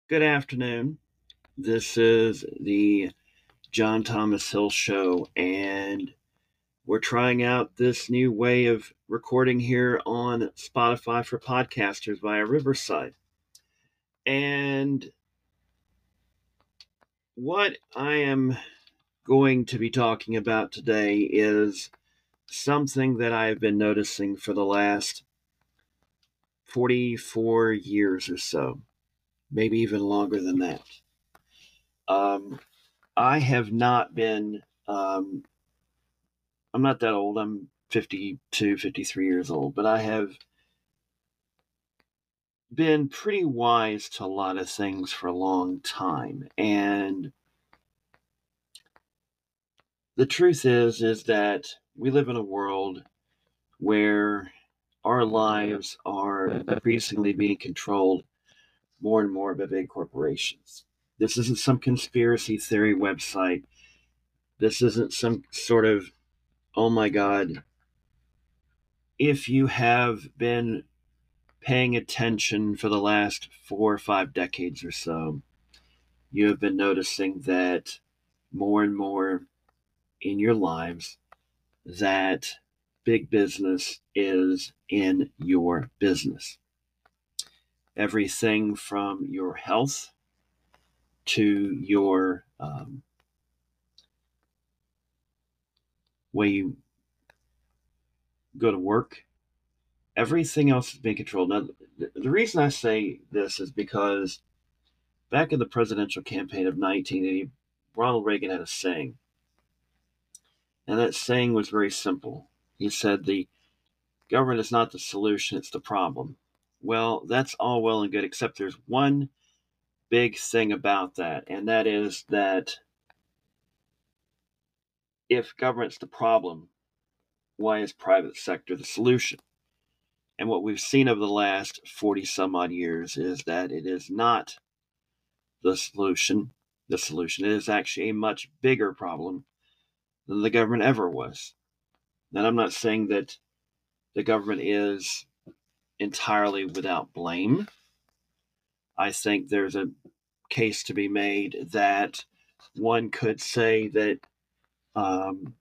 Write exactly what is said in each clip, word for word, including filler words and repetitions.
Good afternoon. This is the John Thomas Hill Show, and we're trying out this new way of recording here on Spotify for podcasters via Riverside. And what I am going to be talking about today is something that I've been noticing for the last forty-four years or so, maybe even longer than that. Um, I have not been um, I'm not that old. I'm fifty-two, fifty-three years old, but I have been pretty wise to a lot of things for a long time. And the truth is is that we live in a world where our lives are increasingly being controlled more and more by big corporations. This isn't some conspiracy theory website. This isn't some sort of, oh my God, if you have been paying attention for the last four or five decades or so, you have been noticing that more and more in your lives that big business is in your business. Everything from your health to your um, way you go to work, everything else is being controlled. Now, the reason I say this is because back in the presidential campaign of nineteen eighty, Ronald Reagan had a saying. And that saying was very simple. He said, the government is not the solution, it's the problem. Well, that's all well and good, except there's one big thing about that, and that is that if government's the problem, why is private sector the solution? And what we've seen over the last forty some odd years is that it is not the solution. The solution is actually a much bigger problem than the government ever was. And I'm not saying that the government is entirely without blame. I think there's a case to be made that one could say that um,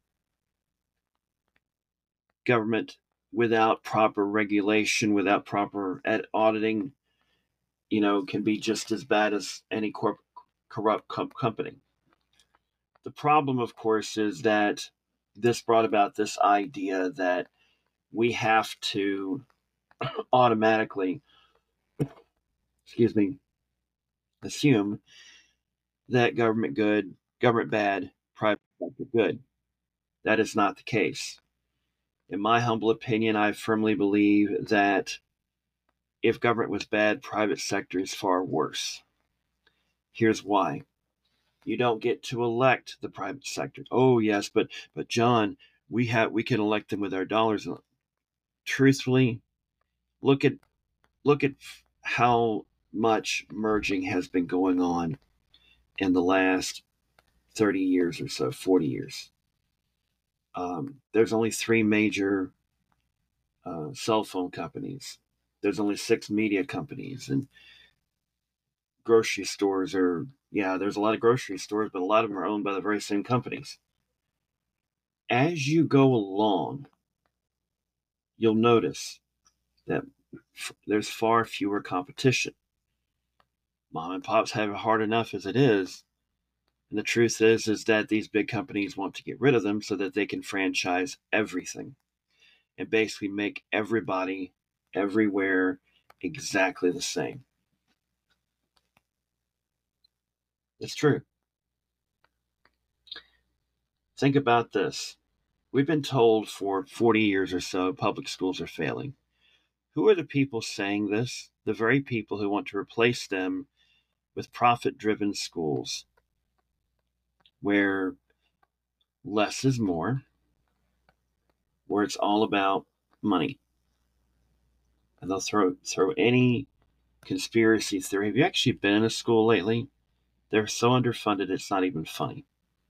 government without proper regulation, without proper ed- auditing, you know, can be just as bad as any corp- corrupt com- company. The problem, of course, is that this brought about this idea that we have to automatically, excuse me, assume that government good, government bad, private sector good. That is not the case. In my humble opinion, I firmly believe that if government was bad, private sector is far worse. Here's why. You don't get to elect the private sector. Oh yes, but but John, we have we can elect them with our dollars. Truthfully, look at look at how much merging has been going on in the last thirty years or so, forty years. Um, there's only three major uh, cell phone companies. There's only six media companies, and grocery stores are, yeah, there's a lot of grocery stores, but a lot of them are owned by the very same companies. As you go along, you'll notice that f- there's far fewer competition. Mom and pops have it hard enough as it is. And the truth is, is that these big companies want to get rid of them so that they can franchise everything and basically make everybody everywhere exactly the same. It's true. Think about this. We've been told for forty years or so public schools are failing. Who are the people saying this? The very people who want to replace them with profit driven schools where less is more, where it's all about money. And they'll throw throw any conspiracy theory. Have you actually been in a school lately? They're so underfunded it's not even funny.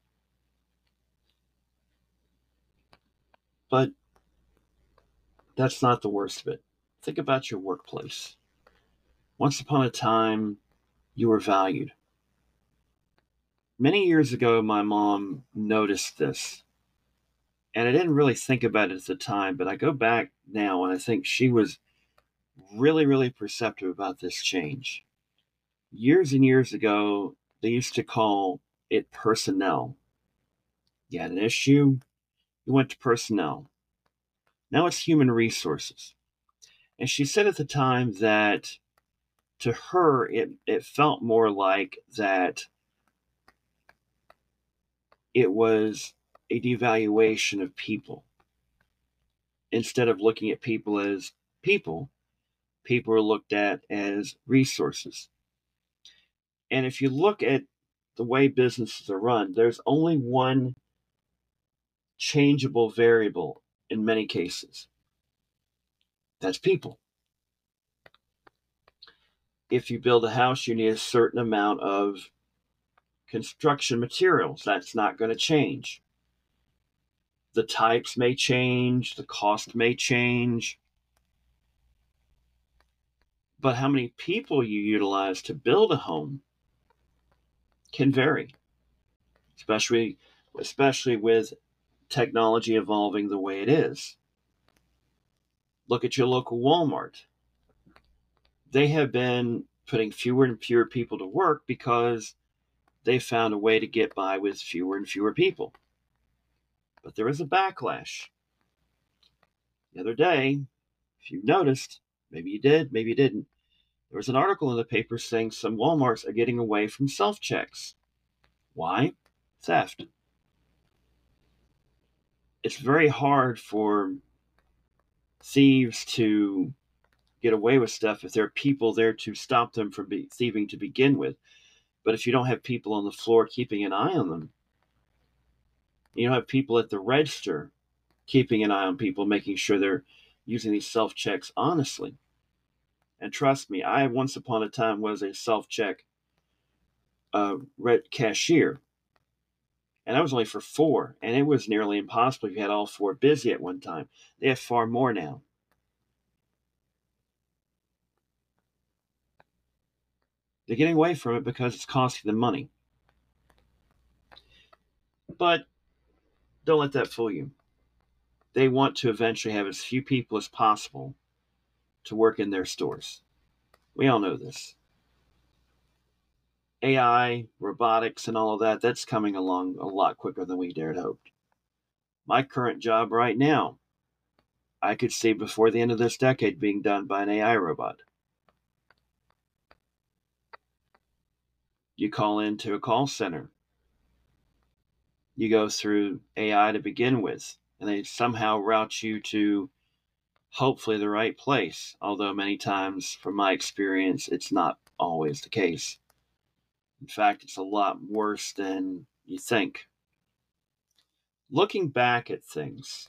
But that's not the worst of it. Think about your workplace. Once upon a time, you were valued. Many years ago, my mom noticed this, and I didn't really think about it at the time, but I go back now and I think she was really, really perceptive about this change. Years and years ago, they used to call it personnel. You had an issue, you went to personnel. Now it's human resources. And she said at the time that to her, it, it felt more like that it was a devaluation of people. Instead of looking at people as people, people are looked at as resources. And if you look at the way businesses are run, there's only one changeable variable in many cases. That's people. If you build a house, you need a certain amount of construction materials. That's not going to change. The types may change, the cost may change, but how many people you utilize to build a home can vary, especially especially with technology evolving the way it is. Look at your local Walmart. They have been putting fewer and fewer people to work because they found a way to get by with fewer and fewer people. But there is a backlash. The other day, if you noticed, maybe you did, maybe you didn't, there was an article in the paper saying some Walmarts are getting away from self-checks. Why? Theft. It's very hard for thieves to get away with stuff if there are people there to stop them from be- thieving to begin with. But if you don't have people on the floor keeping an eye on them, you don't have people at the register keeping an eye on people, making sure they're using these self-checks honestly. And trust me, I once upon a time was a self-check uh, cashier. And that was only for four. And it was nearly impossible if you had all four busy at one time. They have far more now. They're getting away from it because it's costing them money. But don't let that fool you. They want to eventually have as few people as possible to work in their stores. We all know this. A I, robotics, and all of that, that's coming along a lot quicker than we dared hope. My current job right now, I could see before the end of this decade being done by an A I robot. You call into a call center. You go through A I to begin with, and they somehow route you to hopefully the right place, although many times, from my experience, it's not always the case. In fact, it's a lot worse than you think. Looking back at things,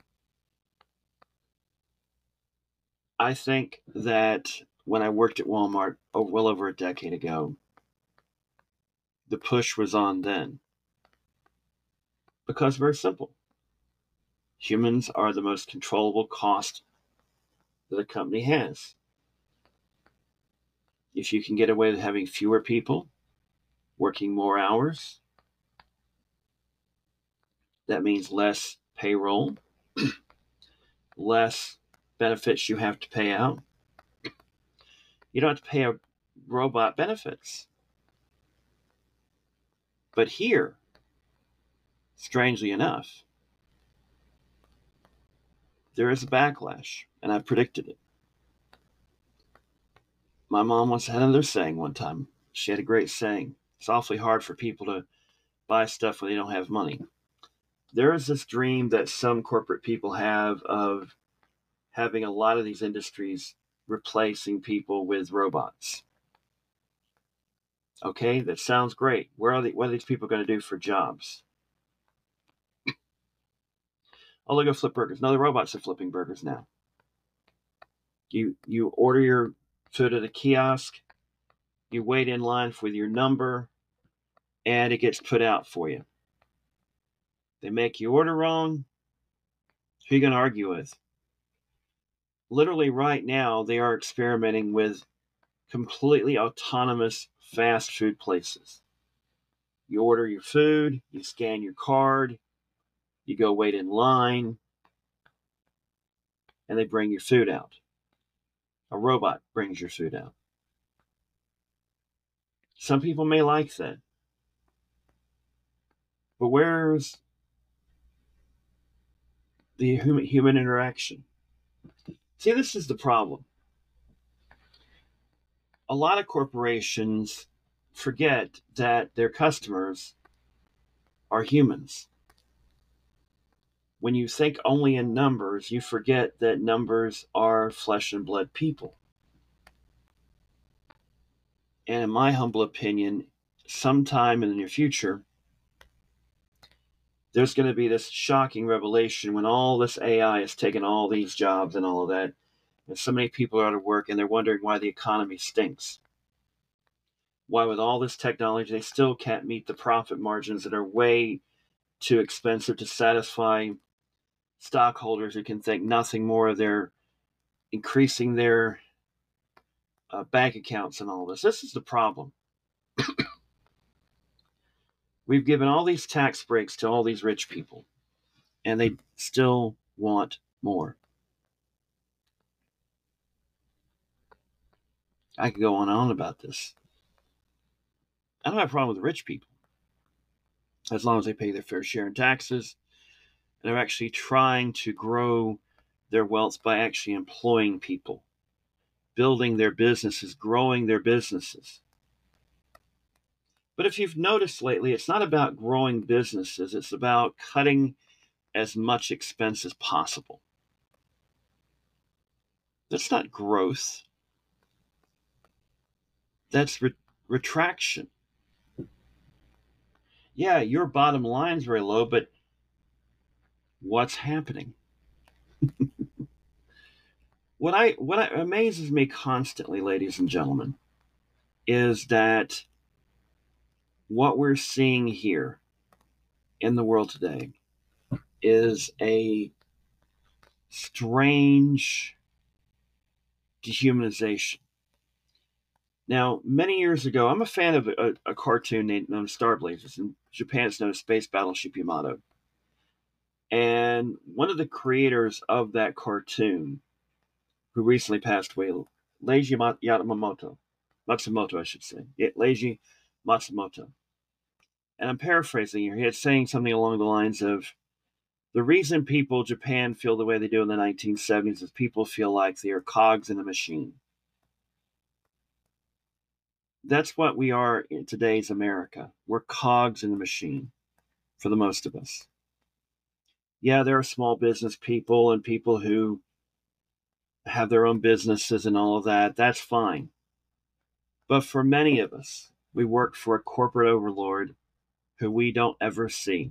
I think that when I worked at Walmart oh, well over a decade ago, the push was on then. Because very simple. Humans are the most controllable cost that a company has. If you can get away with having fewer people working more hours, that means less payroll, less benefits you have to pay out. You don't have to pay a robot benefits. But here, strangely enough, there is a backlash, and I predicted it. My mom once had another saying one time. She had a great saying. It's awfully hard for people to buy stuff when they don't have money. There is this dream that some corporate people have of having a lot of these industries replacing people with robots. Okay, that sounds great. Where are the, what are these people going to do for jobs? Oh, they go flip burgers. No, the robots are flipping burgers now. You you order your food at a kiosk, you wait in line with your number, and it gets put out for you. They make you order wrong. Who are you going to argue with? Literally right now, they are experimenting with completely autonomous fast food places. You order your food, you scan your card, you go wait in line, and they bring your food out. A robot brings your food out. Some people may like that. But where's the human, human interaction? See, this is the problem. A lot of corporations forget that their customers are humans. When you think only in numbers, you forget that numbers are flesh and blood people. And in my humble opinion, sometime in the near future, there's going to be this shocking revelation when all this A I has taken all these jobs and all of that, and so many people are out of work and they're wondering why the economy stinks. Why, with all this technology, they still can't meet the profit margins that are way too expensive to satisfy stockholders who can think nothing more of their increasing their uh, bank accounts and all this. This is the problem. We've given all these tax breaks to all these rich people, and they still want more. I could go on and on about this. I don't have a problem with rich people, as long as they pay their fair share in taxes, and they're actually trying to grow their wealth by actually employing people, building their businesses, growing their businesses. But if you've noticed lately, it's not about growing businesses, it's about cutting as much expense as possible. That's not growth. That's re- retraction. Yeah, your bottom line's very low, but what's happening? What I what I, amazes me constantly, ladies and gentlemen, is that what we're seeing here in the world today is a strange dehumanization. Now, many years ago, I'm a fan of a, a cartoon named known Star Blazers. In Japan, it's known as Space Battleship Yamato. And one of the creators of that cartoon, who recently passed away, Leiji Yamamoto, Matsumoto, I should say, yeah, Leiji Matsumoto. And I'm paraphrasing here. He had saying something along the lines of, the reason people in Japan feel the way they do in the nineteen seventies is people feel like they are cogs in a machine. That's what we are in today's America. We're cogs in the machine for the most of us. Yeah, there are small business people and people who have their own businesses and all of that. That's fine. But for many of us, we work for a corporate overlord who we don't ever see.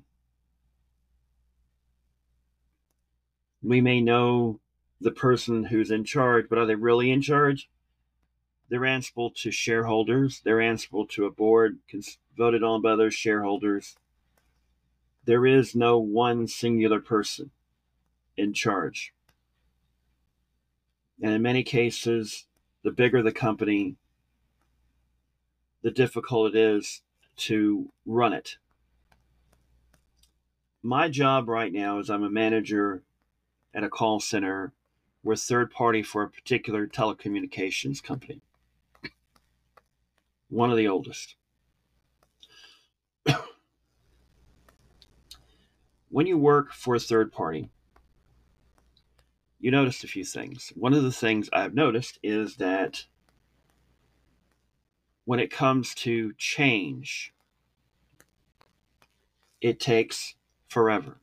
We may know the person who's in charge, but are they really in charge? They're answerable to shareholders. They're answerable to a board voted on by those shareholders. There is no one singular person in charge. And in many cases, the bigger the company, the difficult it is to run it. My job right now is I'm a manager at a call center. We're third party for a particular telecommunications company, one of the oldest. When you work for a third party, you notice a few things. One of the things I've noticed is that when it comes to change, it takes forever.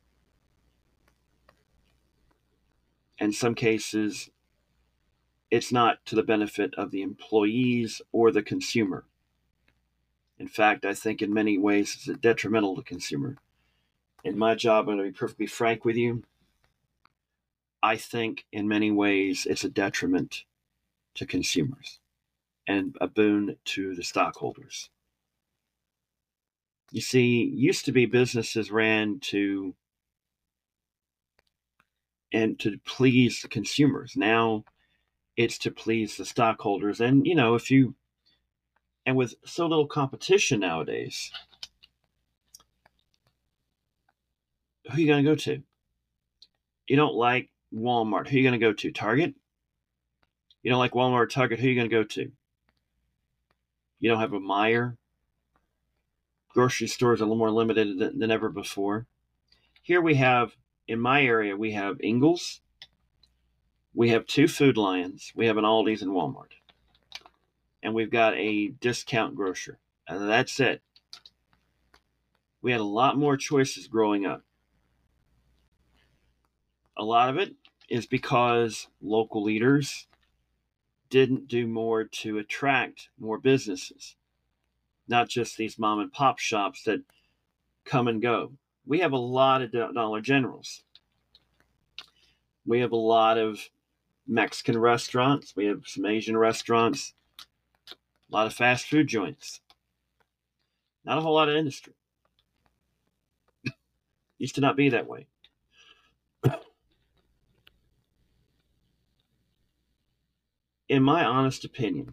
In some cases, it's not to the benefit of the employees or the consumer. In fact, I think in many ways it's detrimental to the consumer. In my job, I'm going to be perfectly frank with you, I think in many ways it's a detriment to consumers and a boon to the stockholders. You see, used to be businesses ran to and to please the consumers. Now It's to please the stockholders. And, you know, if you, and with so little competition nowadays, who are you going to go to? You don't like Walmart. Who are you going to go to? Target? You don't like Walmart or Target. Who are you going to go to? You don't have a Meijer. Grocery stores are a little more limited than, than ever before. Here we have, in my area, we have Ingles. We have two Food Lions. We have an Aldi's and Walmart. And we've got a discount grocer. And that's it. We had a lot more choices growing up. A lot of it is because local leaders didn't do more to attract more businesses, not just these mom and pop shops that come and go. We have a lot of Dollar Generals. We have a lot of Mexican restaurants. We have some Asian restaurants, a lot of fast food joints. Not a whole lot of industry. Used to not be that way. In my honest opinion,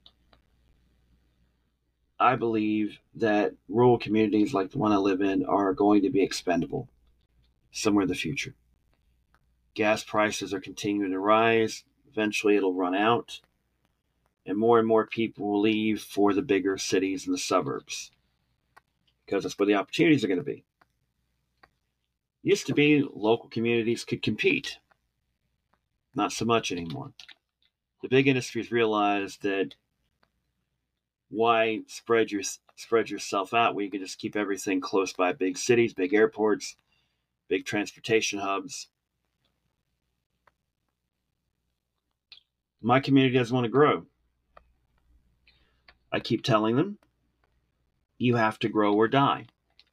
I believe that rural communities like the one I live in are going to be expendable somewhere in the future. Gas prices are continuing to rise. Eventually, it'll run out, and more and more people will leave for the bigger cities and the suburbs because that's where the opportunities are going to be. Used to be local communities could compete. Not so much anymore. The big industries realized that why spread your spread yourself out where you can just keep everything close by big cities, big airports, big transportation hubs. My community doesn't want to grow. I keep telling them, you have to grow or die.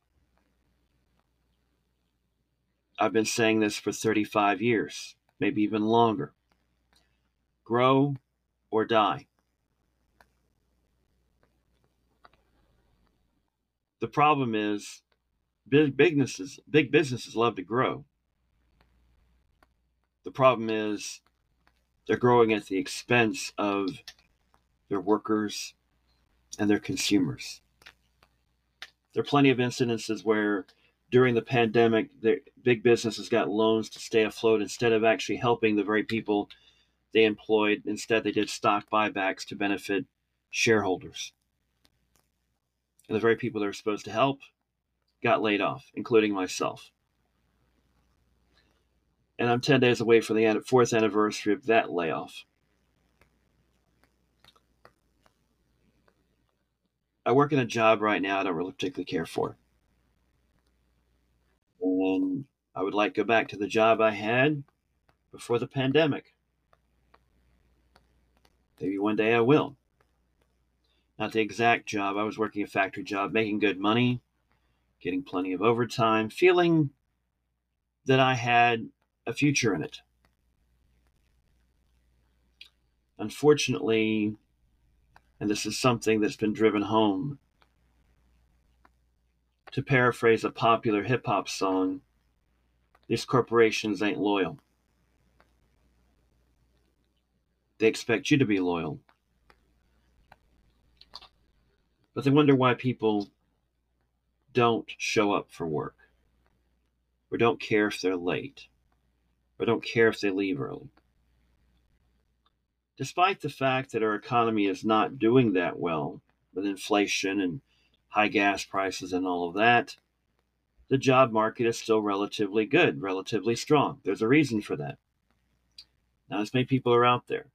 I've been saying this for thirty-five years, maybe even longer. Grow or die. The problem is big businesses, big businesses love to grow. The problem is they're growing at the expense of their workers and their consumers. There are plenty of incidences where during the pandemic, the big businesses got loans to stay afloat instead of actually helping the very people they employed. Instead, they did stock buybacks to benefit shareholders. And the very people they were supposed to help got laid off, including myself. And I'm ten days away from the fourth anniversary of that layoff. I work in a job right now I don't really particularly care for. And I would like to go back to the job I had before the pandemic. Maybe one day I will. Not the exact job. I was working a factory job, making good money, getting plenty of overtime, feeling that I had a future in it. Unfortunately, and this is something that's been driven home, to paraphrase a popular hip hop song, these corporations ain't loyal. They expect you to be loyal. But they wonder why people don't show up for work, or don't care if they're late, or don't care if they leave early. Despite the fact that our economy is not doing that well with inflation and high gas prices and all of that, the job market is still relatively good, relatively strong. There's a reason for that. Not as many people are out there.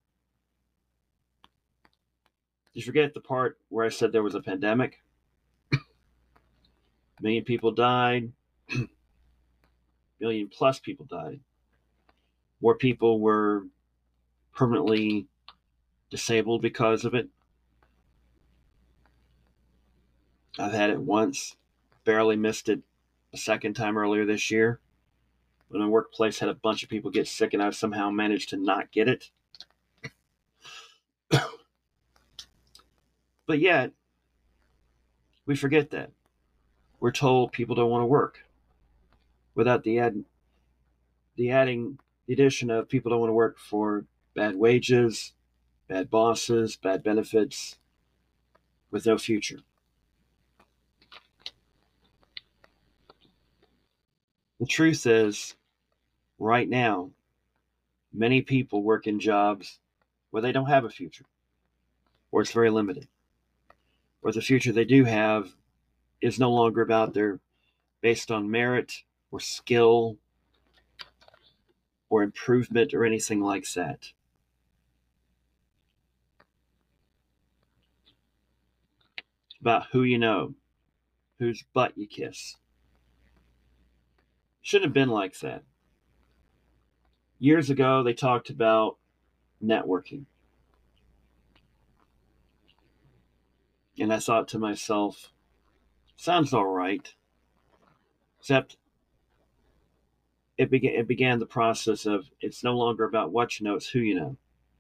Did you forget the part where I said there was a pandemic? A million people died. A million plus people died. More people were permanently disabled because of it. I've had it once, barely missed it a second time earlier this year when my workplace had a bunch of people get sick and I somehow managed to not get it. But yet, we forget that. We're told people don't want to work without the add, the adding, the addition of people don't want to work for bad wages, bad bosses, bad benefits, with no future. The truth is, right now, many people work in jobs where they don't have a future, or it's very limited, or the future they do have is no longer about their based on merit or skill or improvement or anything like that. It's about who you know, whose butt you kiss. Shouldn't have been like that. Years ago, they talked about networking. And I thought to myself, sounds all right. Except it began, it began the process of it's no longer about what you know, it's who you know.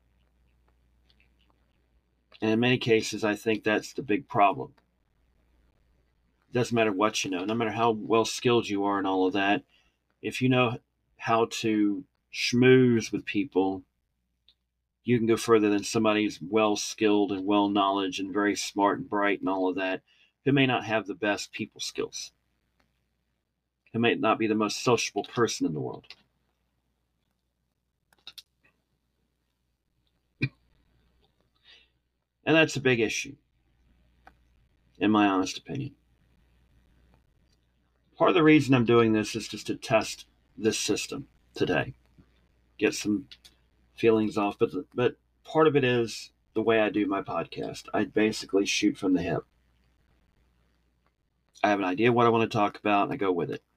And in many cases, I think that's the big problem. It doesn't matter what you know, no matter how well skilled you are and all of that. If you know how to schmooze with people, you can go further than somebody who's well skilled and well knowledge and very smart and bright and all of that, who may not have the best people skills, who may not be the most sociable person in the world. And that's a big issue, in my honest opinion. Part of the reason I'm doing this is just to test this system today, get some feelings off. But the, but part of it is the way I do my podcast. I basically shoot from the hip. I have an idea what I want to talk about, and I go with it.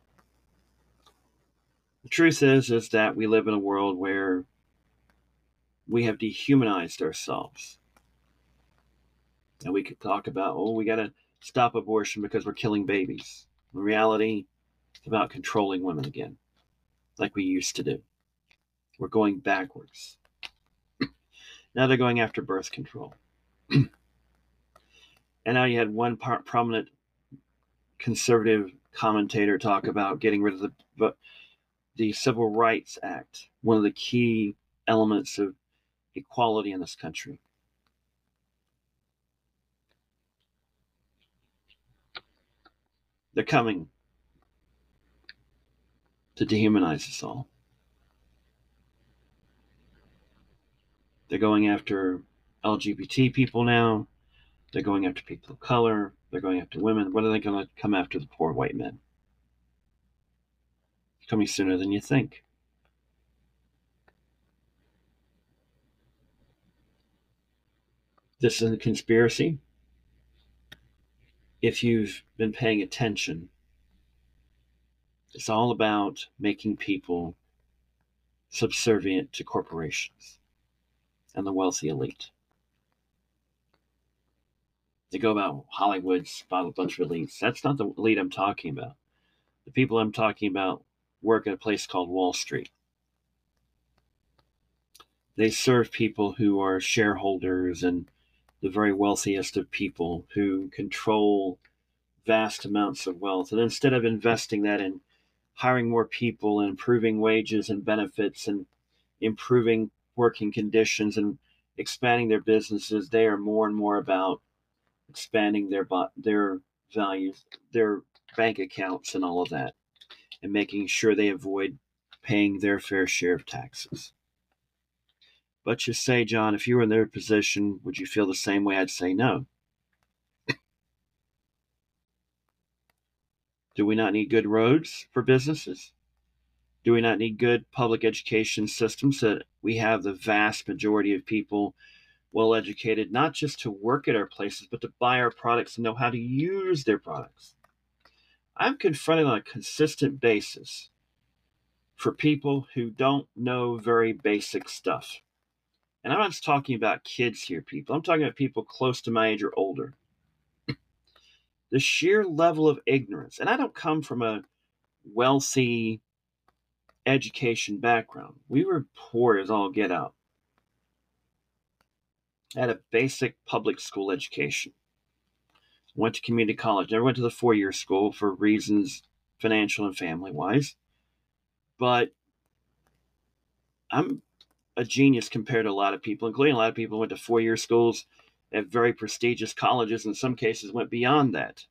The truth is, is that we live in a world where we have dehumanized ourselves. And we could talk about, oh, we got to stop abortion because we're killing babies. In reality, it's about controlling women again, like we used to do. We're going backwards. Now they're going after birth control. And now you had one par- prominent conservative commentator talk about getting rid of the, the Civil Rights Act, one of the key elements of equality in this country. They're coming to dehumanize us all. They're going after L G B T people now. They're going after people of color. They're going after women. When are they going to come after the poor white men? It's coming sooner than you think. This is a conspiracy. If you've been paying attention, it's all about making people subservient to corporations and the wealthy elite. They go about Hollywood's about a bunch of elites. That's not the elite I'm talking about. The people I'm talking about work at a place called Wall Street. They serve people who are shareholders and the very wealthiest of people who control vast amounts of wealth. And instead of investing that in hiring more people and improving wages and benefits and improving working conditions and expanding their businesses, they are more and more about expanding their their values, their bank accounts and all of that, and making sure they avoid paying their fair share of taxes. But you say, John, if you were in their position, would you feel the same way? I'd say no. Do we not need good roads for businesses? Do we not need good public education systems so that we have the vast majority of people well educated, not just to work at our places, but to buy our products and know how to use their products? I'm confronted on a consistent basis for people who don't know very basic stuff. And I'm not just talking about kids here, people. I'm talking about people close to my age or older. The sheer level of ignorance, and I don't come from a wealthy education background. We were poor as all get out. I had a basic public school education. Went to community college. Never went to the four-year school for reasons financial and family-wise. But I'm a genius compared to a lot of people, including a lot of people who went to four-year schools at very prestigious colleges, in some cases went beyond that.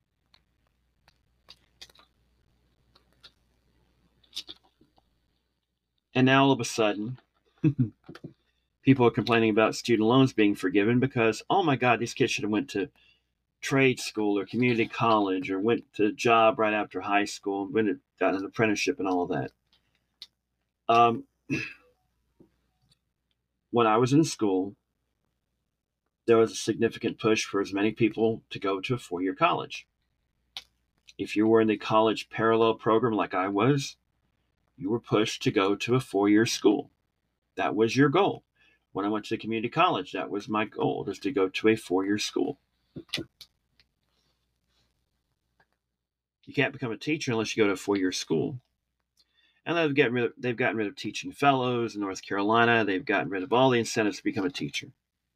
And now all of a sudden, people are complaining about student loans being forgiven because, oh my God, these kids should have went to trade school or community college or went to a job right after high school and went and got an apprenticeship and all of that. Um, when I was in school, there was a significant push for as many people to go to a four-year college. If you were in the college parallel program like I was, you were pushed to go to a four-year school. That was your goal. When I went to the community college, that was my goal, was to go to a four-year school. You can't become a teacher unless you go to a four-year school. And they've gotten rid of, they've gotten rid of teaching fellows in North Carolina. They've gotten rid of all the incentives to become a teacher.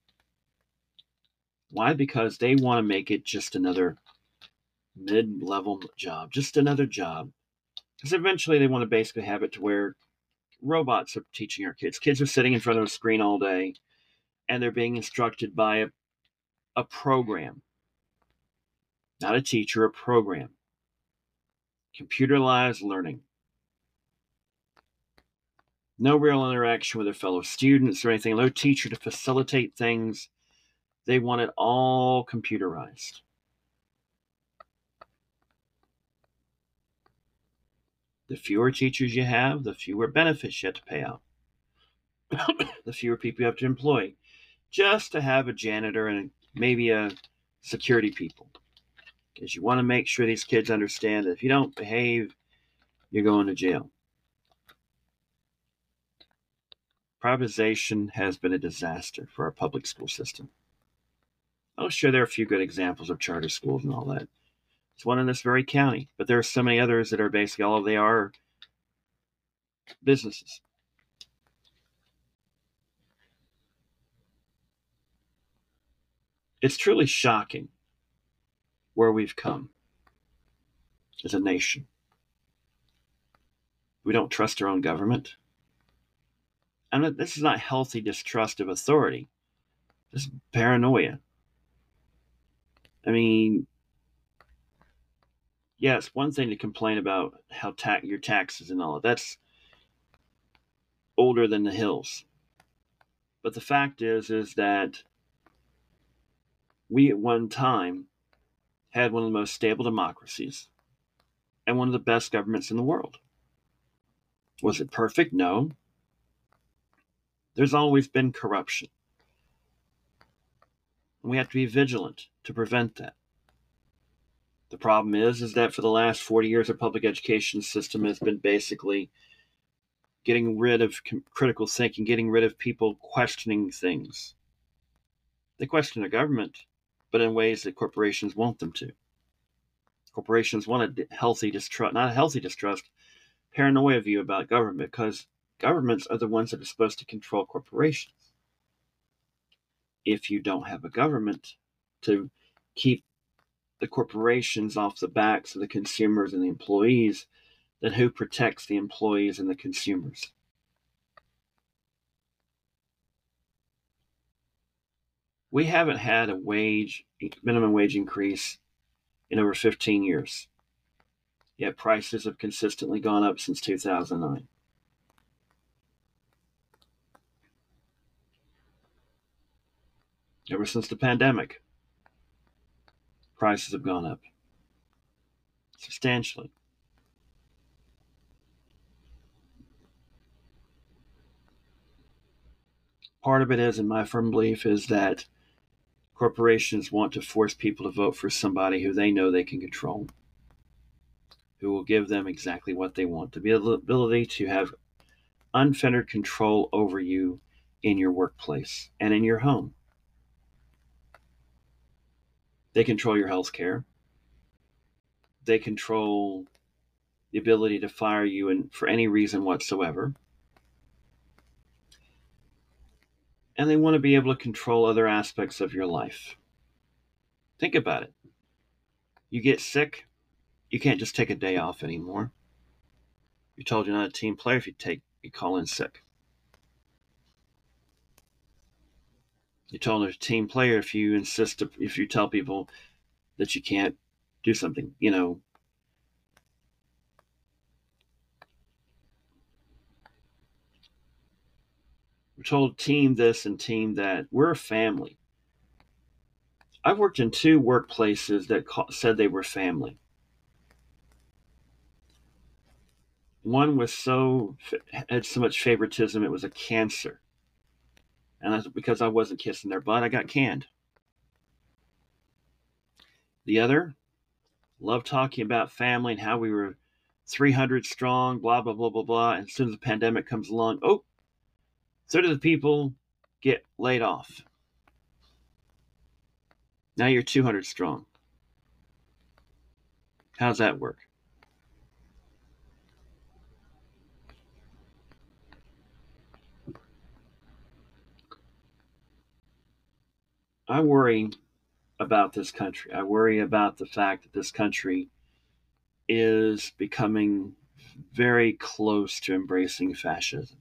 Why? Because they want to make it just another mid-level job, just another job. Because eventually they want to basically have it to where robots are teaching our kids. Kids are sitting in front of a screen all day, and they're being instructed by a, a program. Not a teacher, a program. Computerized learning. No real interaction with their fellow students or anything. No teacher to facilitate things. They want it all computerized. The fewer teachers you have, the fewer benefits you have to pay out. The fewer people you have to employ just to have a janitor and maybe a security people. Because you want to make sure these kids understand that if you don't behave, you're going to jail. Privatization has been a disaster for our public school system. Oh, sure, there are a few good examples of charter schools and all that. There's one in this very county, but there are so many others that are basically all they are businesses. It's truly shocking where we've come as a nation. We don't trust our own government. And this is not healthy distrust of authority. This is paranoia. I mean, yeah, it's one thing to complain about how ta- your taxes and all of that's older than the hills. But the fact is, is that we at one time had one of the most stable democracies and one of the best governments in the world. Was it perfect? No. There's always been corruption. And we have to be vigilant to prevent that. The problem is, is that for the last forty years, our public education system has been basically getting rid of critical thinking, getting rid of people questioning things. They question their government, but in ways that corporations want them to. Corporations want a healthy distrust, not a healthy distrust, paranoia view about government, because governments are the ones that are supposed to control corporations. If you don't have a government to keep the corporations off the backs of the consumers and the employees, then who protects the employees and the consumers? We haven't had a wage, minimum wage increase in over fifteen years. Yet prices have consistently gone up since two thousand nine. Ever since the pandemic, prices have gone up substantially. Part of it is, in my firm belief, is that corporations want to force people to vote for somebody who they know they can control, who will give them exactly what they want, the ability to have unfettered control over you in your workplace and in your home. They control your health care. They control the ability to fire you in, for any reason whatsoever. And they want to be able to control other aspects of your life. Think about it. You get sick, you can't just take a day off anymore. You're told you're not a team player if you take you call in sick. You're told a team player if you insist, if you tell people that you can't do something, you know. We're told team this and team that. We're a family. I've worked in two workplaces that said they were family. One was so, had so much favoritism, it was a cancer. And that's because I wasn't kissing their butt, I got canned. The other, loved talking about family and how we were three hundred strong, blah, blah, blah, blah, blah. And as soon as the pandemic comes along, oh, so do the people get laid off. Now you're two hundred strong. How's that work? I worry about this country. I worry about the fact that this country is becoming very close to embracing fascism.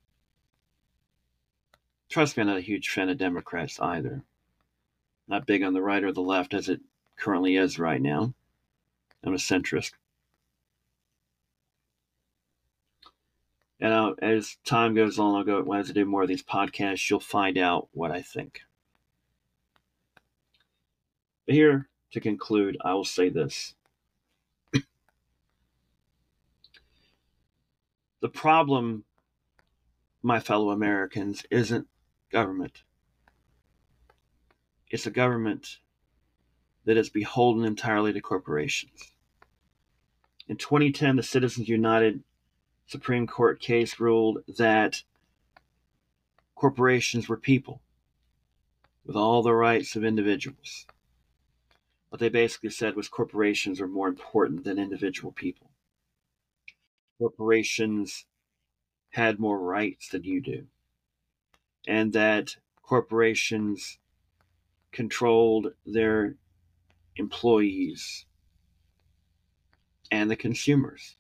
Trust me, I'm not a huge fan of Democrats either. Not big on the right or the left as it currently is right now. I'm a centrist. And uh, as time goes on, I'll go, as I do more of these podcasts, you'll find out what I think. But here, to conclude, I will say this. The problem, my fellow Americans, isn't government. It's a government that is beholden entirely to corporations. In twenty ten, the Citizens United Supreme Court case ruled that corporations were people with all the rights of individuals. What they basically said was corporations are more important than individual people. Corporations had more rights than you do, and that corporations controlled their employees and the consumers.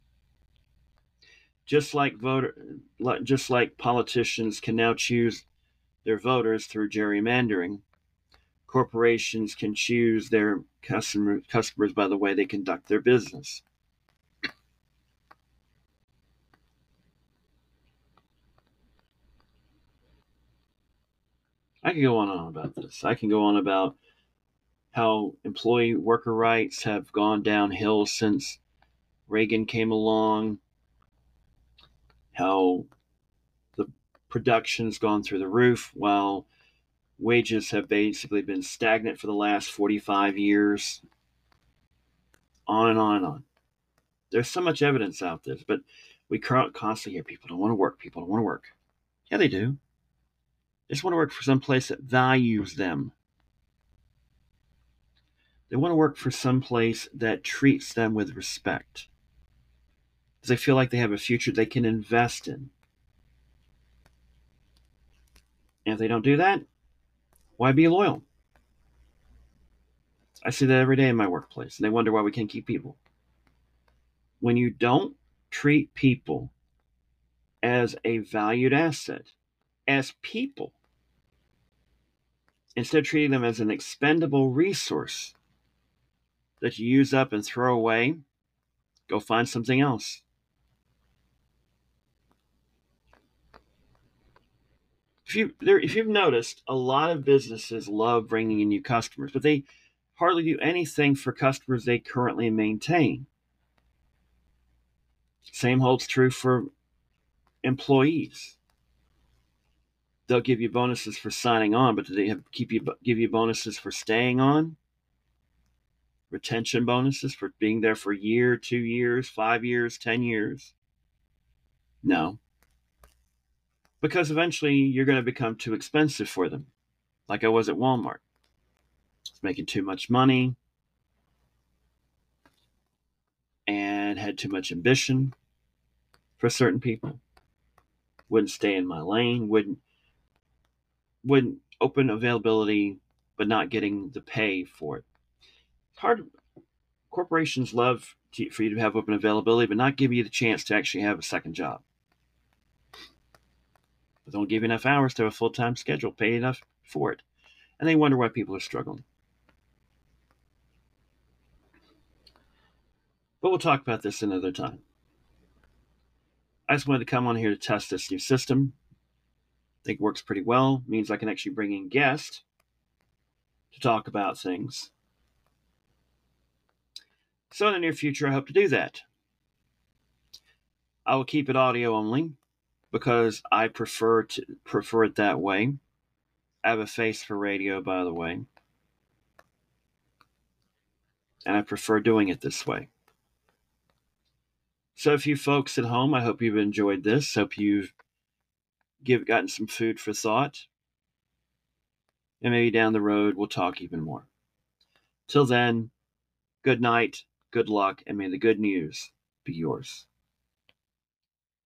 Just like voter, just like politicians can now choose their voters through gerrymandering, corporations can choose their customer, customers by the way they conduct their business. I can go on and on about this. I can go on about how employee worker rights have gone downhill since Reagan came along, how the production's gone through the roof while wages have basically been stagnant for the last forty-five years, on and on and on. There's so much evidence out there, but we constantly hear people don't want to work, people don't want to work. Yeah, they do. They just want to work for some place that values them. They want to work for some place that treats them with respect, because they feel like they have a future they can invest in. And if they don't do that, why be loyal? I see that every day in my workplace, and they wonder why we can't keep people. When you don't treat people as a valued asset, as people, instead of treating them as an expendable resource that you use up and throw away, go find something else. If, you, there, if you've noticed, a lot of businesses love bringing in new customers, but they hardly do anything for customers they currently maintain. Same holds true for employees. They'll give you bonuses for signing on, but do they have, keep you give you bonuses for staying on? Retention bonuses for being there for a year, two years, five years, ten years? No. Because eventually you're going to become too expensive for them. Like I was at Walmart. I was making too much money and had too much ambition for certain people. Wouldn't stay in my lane, wouldn't wouldn't open availability, but not getting the pay for it. It's hard. Corporations love to, for you to have open availability, but not give you the chance to actually have a second job. But don't give you enough hours to have a full-time schedule, pay enough for it. And they wonder why people are struggling. But we'll talk about this another time. I just wanted to come on here to test this new system. I think it works pretty well. It means I can actually bring in guests to talk about things. So in the near future, I hope to do that. I will keep it audio only because I prefer to prefer it that way. I have a face for radio, by the way, and I prefer doing it this way. So if you folks at home, I hope you've enjoyed this. Hope you've give, gotten some food for thought. And maybe down the road, we'll talk even more. Till then, good night, good luck, and may the good news be yours.